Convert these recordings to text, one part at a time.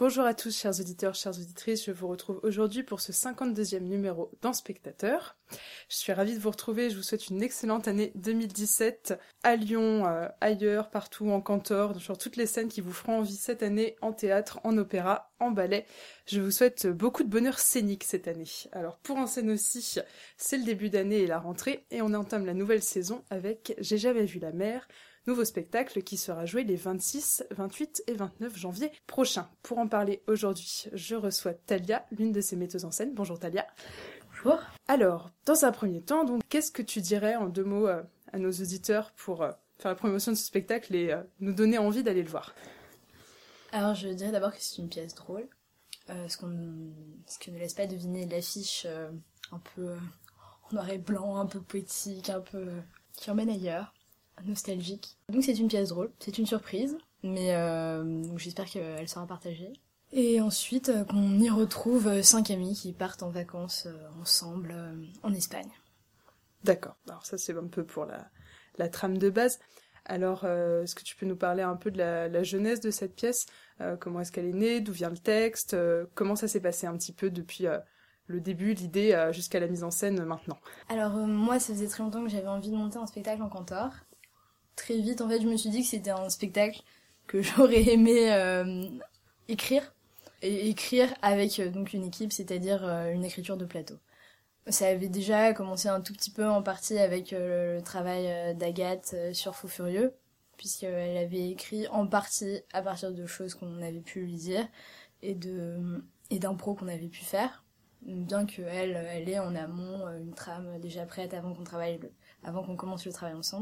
Bonjour à tous, chers auditeurs, chères auditrices. Je vous retrouve aujourd'hui pour ce 52e numéro dans Spectateur. Je suis ravie de vous retrouver. Je vous souhaite une excellente année 2017 à Lyon, ailleurs, partout, en cantor, sur toutes les scènes qui vous feront envie cette année, en théâtre, en opéra, en ballet. Je vous souhaite beaucoup de bonheur scénique cette année. Alors pour en scène aussi, c'est le début d'année et la rentrée, et on entame la nouvelle saison avec J'ai jamais vu la mer, nouveau spectacle qui sera joué les 26, 28 et 29 janvier prochains. Pour en parler aujourd'hui, je reçois Thalia, l'une de ses metteuses en scène. Bonjour Thalia. Bonjour. Alors, dans un premier temps, donc, qu'est-ce que tu dirais en 2 mots à nos auditeurs pour faire la promotion de ce spectacle et nous donner envie d'aller le voir? Alors je dirais d'abord que c'est une pièce drôle, ce que ne laisse pas deviner l'affiche un peu en noir et blanc, un peu poétique, un peu qui emmène ailleurs, nostalgique. Donc c'est une pièce drôle, c'est une surprise, mais donc j'espère qu'elle sera partagée. Et ensuite qu'on y retrouve 5 amis qui partent en vacances ensemble en Espagne. D'accord, alors ça c'est un peu pour la trame de base. Alors, est-ce que tu peux nous parler un peu de la genèse de cette pièce? Comment est-ce qu'elle est née? D'où vient le texte? Comment ça s'est passé un petit peu depuis le début, l'idée, jusqu'à la mise en scène maintenant? Alors moi, ça faisait très longtemps que j'avais envie de monter un spectacle en cantor. Très vite, en fait, je me suis dit que c'était un spectacle que j'aurais aimé écrire. Et écrire avec donc une équipe, c'est-à-dire une écriture de plateau. Ça avait déjà commencé un tout petit peu en partie avec le travail d'Agathe sur Fou Furieux, puisqu'elle avait écrit en partie à partir de choses qu'on avait pu lui dire et d'impro qu'on avait pu faire, bien qu'elle ait en amont une trame déjà prête avant qu'on commence le travail ensemble.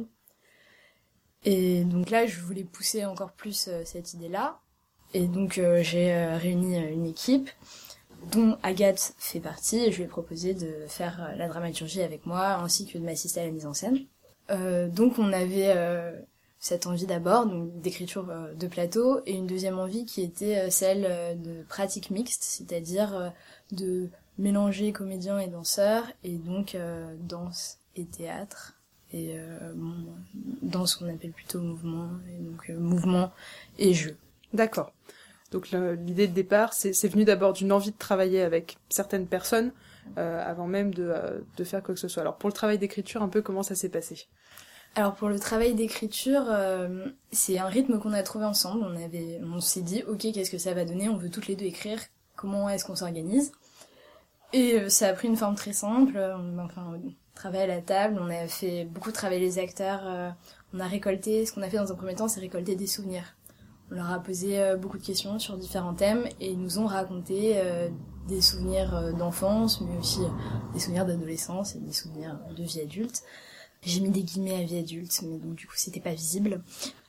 Et donc là, je voulais pousser encore plus cette idée-là. Et donc j'ai réuni une équipe dont Agathe fait partie, et je lui ai proposé de faire la dramaturgie avec moi, ainsi que de m'assister à la mise en scène. Donc on avait cette envie d'abord donc, d'écriture de plateau, et une deuxième envie qui était celle de pratique mixte, c'est-à-dire de mélanger comédiens et danseurs, et donc danse et théâtre, et danse qu'on appelle plutôt mouvement, et donc mouvement et jeu. D'accord. Donc l'idée de départ, c'est venu d'abord d'une envie de travailler avec certaines personnes avant même de faire quoi que ce soit. Alors pour le travail d'écriture, un peu comment ça s'est passé? Alors pour le travail d'écriture, c'est un rythme qu'on a trouvé ensemble. On s'est dit, ok, qu'est-ce que ça va donner? On veut toutes les deux écrire. Comment est-ce qu'on s'organise? Et ça a pris une forme très simple. On travaille à la table, on a fait beaucoup travailler les acteurs. On a récolté, ce qu'on a fait dans un premier temps, c'est récolter des souvenirs. On leur a posé beaucoup de questions sur différents thèmes et ils nous ont raconté des souvenirs d'enfance, mais aussi des souvenirs d'adolescence et des souvenirs de vie adulte. J'ai mis des guillemets à vie adulte, mais donc du coup c'était pas visible.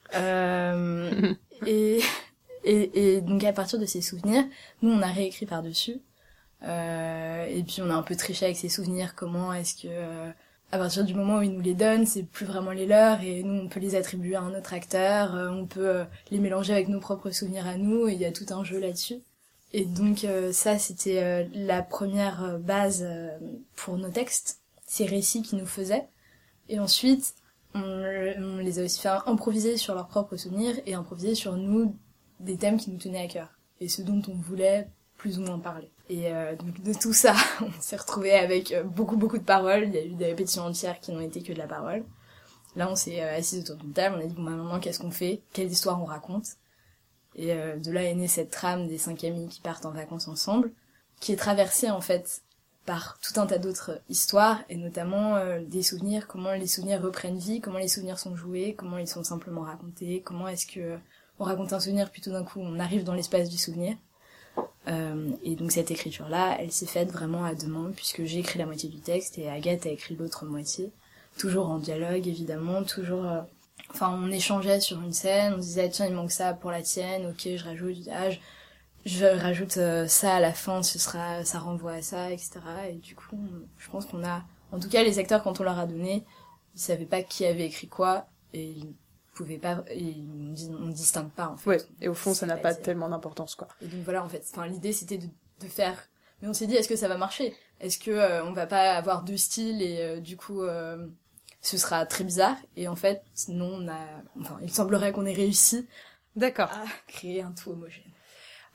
Et donc à partir de ces souvenirs, nous on a réécrit par-dessus. Et puis on a un peu triché avec ces souvenirs, comment est-ce que... à partir du moment où ils nous les donnent, c'est plus vraiment les leurs, et nous, on peut les attribuer à un autre acteur, on peut les mélanger avec nos propres souvenirs à nous, et il y a tout un jeu là-dessus. Et donc ça, c'était la première base pour nos textes, ces récits qu'ils nous faisaient. Et ensuite, on les a aussi fait improviser sur leurs propres souvenirs, et improviser sur nous des thèmes qui nous tenaient à cœur, et ce dont on voulait plus ou moins parler. Et donc de tout ça, on s'est retrouvés avec beaucoup de paroles. Il y a eu des répétitions entières qui n'ont été que de la parole. Là, on s'est assis autour d'une table, on a dit, bon, maintenant, qu'est-ce qu'on fait? Quelle histoire on raconte? Et de là est née cette trame des 5 amis qui partent en vacances ensemble, qui est traversée, en fait, par tout un tas d'autres histoires, et notamment des souvenirs, comment les souvenirs reprennent vie, comment les souvenirs sont joués, comment ils sont simplement racontés, comment est-ce que on raconte un souvenir, puis tout d'un coup, on arrive dans l'espace du souvenir. Et donc cette écriture-là, elle s'est faite vraiment à 2 mains, puisque j'ai écrit la moitié du texte et Agathe a écrit l'autre moitié. Toujours en dialogue, évidemment, toujours... on échangeait sur une scène, on disait, tiens, il manque ça pour la tienne, ok, je rajoute ça à la fin, ça renvoie à ça, etc. Et du coup, je pense qu'on a... En tout cas, les acteurs, quand on leur a donné, ils savaient pas qui avait écrit quoi, et pouvait pas, on distingue pas en fait. Ouais, et au fond ça n'a pas tellement d'importance quoi. Et donc voilà en fait, l'idée c'était de faire, mais on s'est dit est-ce que ça va marcher? Est-ce que on va pas avoir 2 styles et du coup ce sera très bizarre? Et en fait non, il semblerait qu'on ait réussi D'accord. à créer un tout homogène.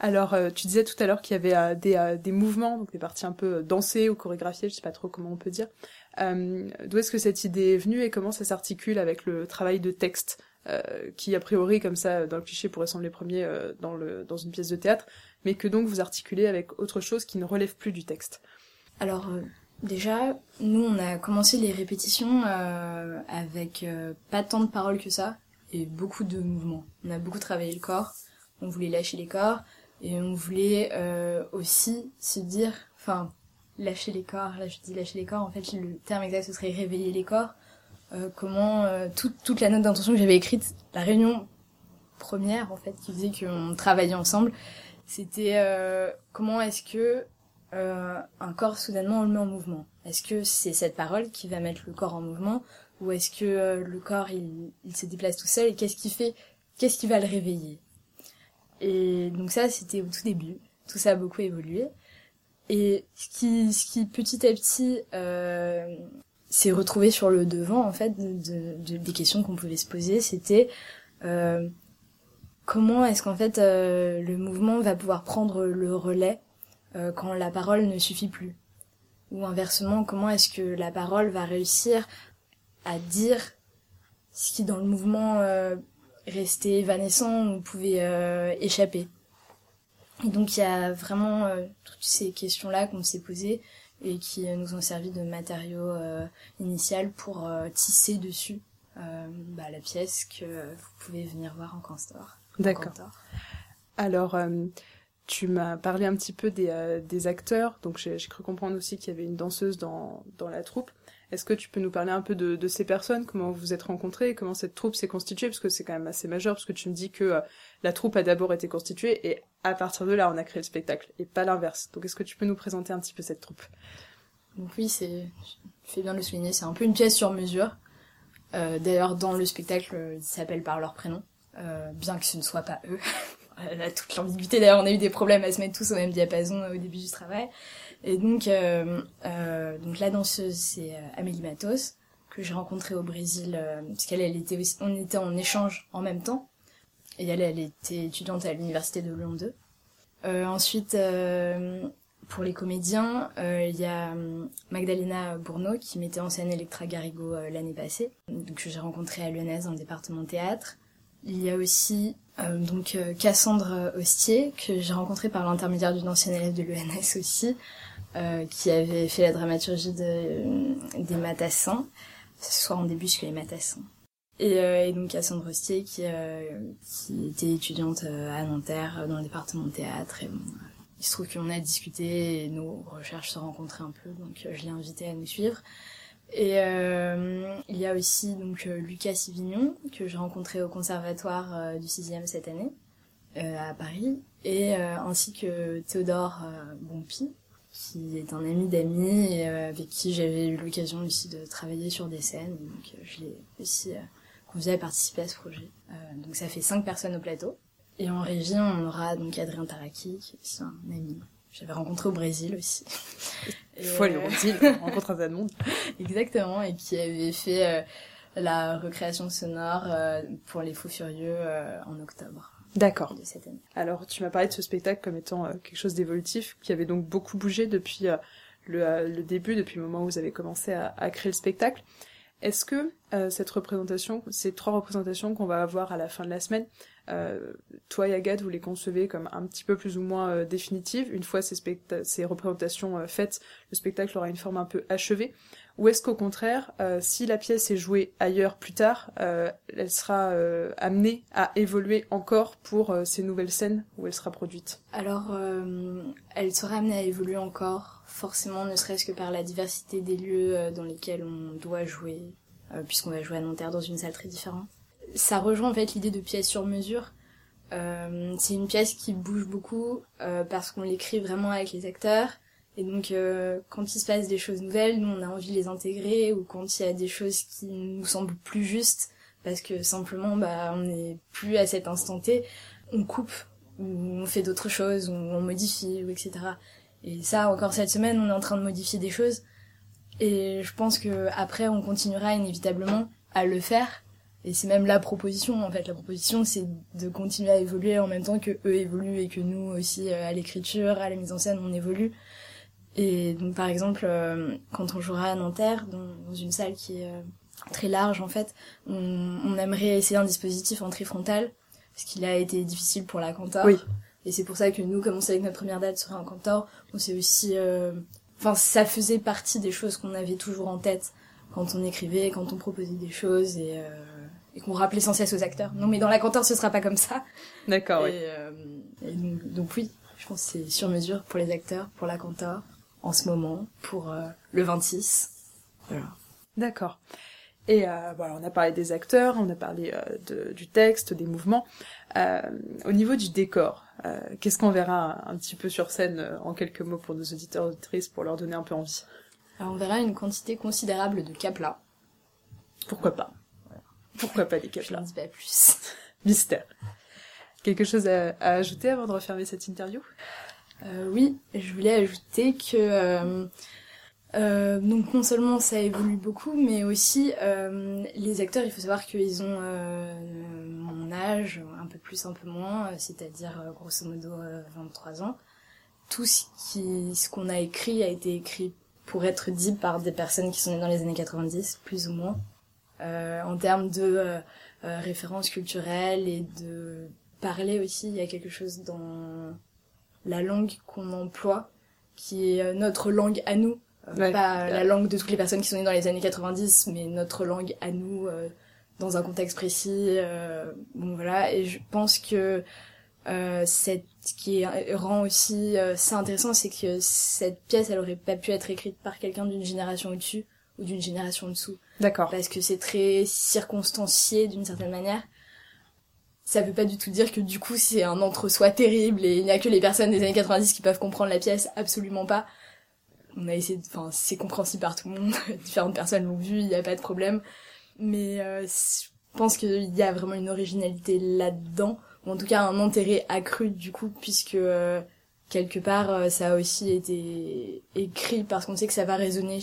Alors, tu disais tout à l'heure qu'il y avait des mouvements, donc des parties un peu dansées ou chorégraphiées, je sais pas trop comment on peut dire. D'où est-ce que cette idée est venue et comment ça s'articule avec le travail de texte qui, a priori, comme ça, dans le cliché, pourrait sembler premier dans une pièce de théâtre, mais que donc vous articulez avec autre chose qui ne relève plus du texte. Alors, déjà, nous, on a commencé les répétitions avec pas tant de paroles que ça, et beaucoup de mouvements. On a beaucoup travaillé le corps, on voulait lâcher les corps, et on voulait aussi se dire, enfin, lâcher les corps, là je dis lâcher les corps, en fait le terme exact ce serait réveiller les corps, comment toute la note d'intention que j'avais écrite, la réunion première en fait, qui faisait qu'on travaillait ensemble, c'était comment est-ce que un corps soudainement on le met en mouvement. Est-ce que c'est cette parole qui va mettre le corps en mouvement, ou est-ce que le corps il se déplace tout seul, et qu'est-ce qui va le réveiller? Et donc ça, c'était au tout début. Tout ça a beaucoup évolué. Et ce qui petit à petit s'est retrouvé sur le devant, en fait, des questions qu'on pouvait se poser, c'était comment est-ce qu'en fait le mouvement va pouvoir prendre le relais quand la parole ne suffit plus? Ou inversement, comment est-ce que la parole va réussir à dire ce qui dans le mouvement restait évanescent ou pouvait échapper. Et donc il y a vraiment toutes ces questions-là qu'on s'est posées et qui nous ont servi de matériau initial pour tisser dessus la pièce que vous pouvez venir voir en Cantor. D'accord. Alors, tu m'as parlé un petit peu des acteurs, donc j'ai cru comprendre aussi qu'il y avait une danseuse dans la troupe. Est-ce que tu peux nous parler un peu de ces personnes, comment vous vous êtes rencontrés, comment cette troupe s'est constituée, parce que c'est quand même assez majeur, parce que tu me dis que la troupe a d'abord été constituée, et à partir de là, on a créé le spectacle, et pas l'inverse. Donc est-ce que tu peux nous présenter un petit peu cette troupe? Donc oui, tu fais bien de le souligner, c'est un peu une pièce sur mesure. D'ailleurs, dans le spectacle, ils s'appellent par leur prénom, bien que ce ne soit pas eux. Là, toute l'ambiguïté, d'ailleurs, on a eu des problèmes à se mettre tous au même diapason au début du travail. Et donc la danseuse, c'est Amélie Matos, que j'ai rencontrée au Brésil, parce on était en échange en même temps. Et elle était étudiante à l'université de Lyon 2. Ensuite, pour les comédiens, il y a Magdalena Bourneau, qui mettait en scène Electra Garigo l'année passée, donc que j'ai rencontrée à Lyonnaise dans le département théâtre. Il y a aussi Cassandre Hostier, que j'ai rencontrée par l'intermédiaire d'une ancienne élève de l'ENS aussi, qui avait fait la dramaturgie des Matassins, soit en début sur les Matassins. Et donc Cassandre Hostier qui était étudiante à Nanterre dans le département de théâtre. Et bon, il se trouve qu'on a discuté et nos recherches se rencontraient un peu, donc je l'ai invitée à nous suivre. Et il y a aussi donc Lucas Sivignon, que j'ai rencontré au conservatoire du 6e cette année, à Paris, et ainsi que Théodore Bompi, qui est un ami d'amis et avec qui j'avais eu l'occasion aussi de travailler sur des scènes. Et donc je l'ai aussi convié à participer à ce projet. Donc ça fait 5 personnes au plateau. Et en régie, on aura donc Adrien Taraki, qui est aussi un ami. J'avais rencontré au Brésil aussi. Il faut aller au Brésil, on rencontre un tas de monde. Exactement, et qui avait fait la recréation sonore pour Les Fous Furieux en octobre. D'accord. De cette année. Alors, tu m'as parlé de ce spectacle comme étant quelque chose d'évolutif, qui avait donc beaucoup bougé depuis le début, depuis le moment où vous avez commencé à créer le spectacle. Est-ce que ces 3 représentations qu'on va avoir à la fin de la semaine, toi et Agathe, vous les concevez comme un petit peu plus ou moins définitives? Une fois ces représentations faites, le spectacle aura une forme un peu achevée? Ou est-ce qu'au contraire, si la pièce est jouée ailleurs plus tard, elle sera amenée à évoluer encore pour ces nouvelles scènes où elle sera produite? Alors, elle sera amenée à évoluer encore, forcément, ne serait-ce que par la diversité des lieux dans lesquels on doit jouer, puisqu'on va jouer à Nanterre dans une salle très différente. Ça rejoint en fait l'idée de pièce sur mesure. C'est une pièce qui bouge beaucoup parce qu'on l'écrit vraiment avec les acteurs. Et donc, quand il se passe des choses nouvelles, nous, on a envie de les intégrer, ou quand il y a des choses qui nous semblent plus justes, parce que simplement, on n'est plus à cet instant T, on coupe, ou on fait d'autres choses, ou on modifie, ou etc. Et ça, encore cette semaine, on est en train de modifier des choses, et je pense que après, on continuera inévitablement à le faire, Et c'est même la proposition, en fait. La proposition, c'est de continuer à évoluer en même temps que eux évoluent et que nous aussi, à l'écriture, à la mise en scène, on évolue. Et donc, par exemple, quand on jouera à Nanterre, dans une salle qui est très large, en fait, on aimerait essayer un dispositif en trifrontal, parce qu'il a été difficile pour la Cantor. Oui. Et c'est pour ça que nous, comme on savait que notre première date serait en Cantor, on s'est aussi... Enfin, ça faisait partie des choses qu'on avait toujours en tête quand on écrivait, quand on proposait des choses et qu'on rappelait sans cesse aux acteurs. Non, mais dans la Cantor, ce sera pas comme ça. D'accord, oui. Et donc oui, je pense que c'est sur mesure pour les acteurs, pour la Cantor, en ce moment, pour le 26. Voilà. D'accord. Et voilà, on a parlé des acteurs, on a parlé du texte, des mouvements. Au niveau du décor, qu'est-ce qu'on verra un petit peu sur scène en quelques mots pour nos auditeurs et auditrices pour leur donner un peu envie? Alors on verra une quantité considérable de caplas. Pourquoi pas? Voilà. Pourquoi pas des caplas? Je ne dis pas plus. Mystère. Quelque chose à ajouter avant de refermer cette interview? Oui, je voulais ajouter que donc non seulement ça évolue beaucoup, mais aussi les acteurs, il faut savoir qu'ils ont mon âge, un peu plus, un peu moins, c'est-à-dire grosso modo 23 ans. Tout ce qu'on a écrit a été écrit pour être dit par des personnes qui sont nées dans les années 90, plus ou moins. En termes de références culturelles et de parler aussi, il y a quelque chose dans la langue qu'on emploie, qui est notre langue à nous. Ouais. Pas la langue de toutes les personnes qui sont nées dans les années 90, mais notre langue à nous, dans un contexte précis. Bon voilà, et je pense que ce qui rend aussi ça intéressant, c'est que cette pièce, elle aurait pas pu être écrite par quelqu'un d'une génération au-dessus ou d'une génération en dessous. D'accord. Parce que c'est très circonstancié d'une certaine manière. Ça veut pas du tout dire que du coup c'est un entre-soi terrible et il n'y a que les personnes des années 90 qui peuvent comprendre la pièce, absolument pas. On a essayé enfin c'est compréhensible par tout le monde, différentes personnes l'ont vu, il n'y a pas de problème. Mais je pense qu'il y a vraiment une originalité là-dedans, ou en tout cas un intérêt accru du coup, puisque quelque part ça a aussi été écrit parce qu'on sait que ça va résonner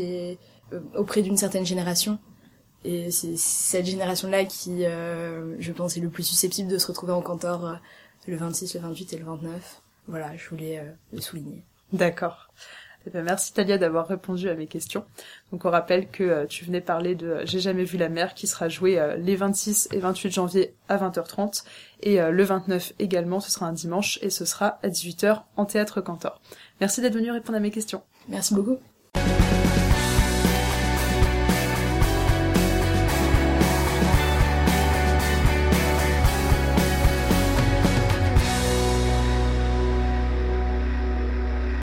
auprès d'une certaine génération. Et c'est cette génération-là qui, je pense, est le plus susceptible de se retrouver en Cantor le 26, le 28 et le 29. Voilà, je voulais le souligner. D'accord. Eh ben, merci Talia d'avoir répondu à mes questions. Donc on rappelle que tu venais parler de J'ai jamais vu la mer qui sera joué les 26 et 28 janvier à 20h30 et le 29 également, ce sera un dimanche et ce sera à 18h en théâtre Cantor. Merci d'être venu répondre à mes questions. Merci beaucoup.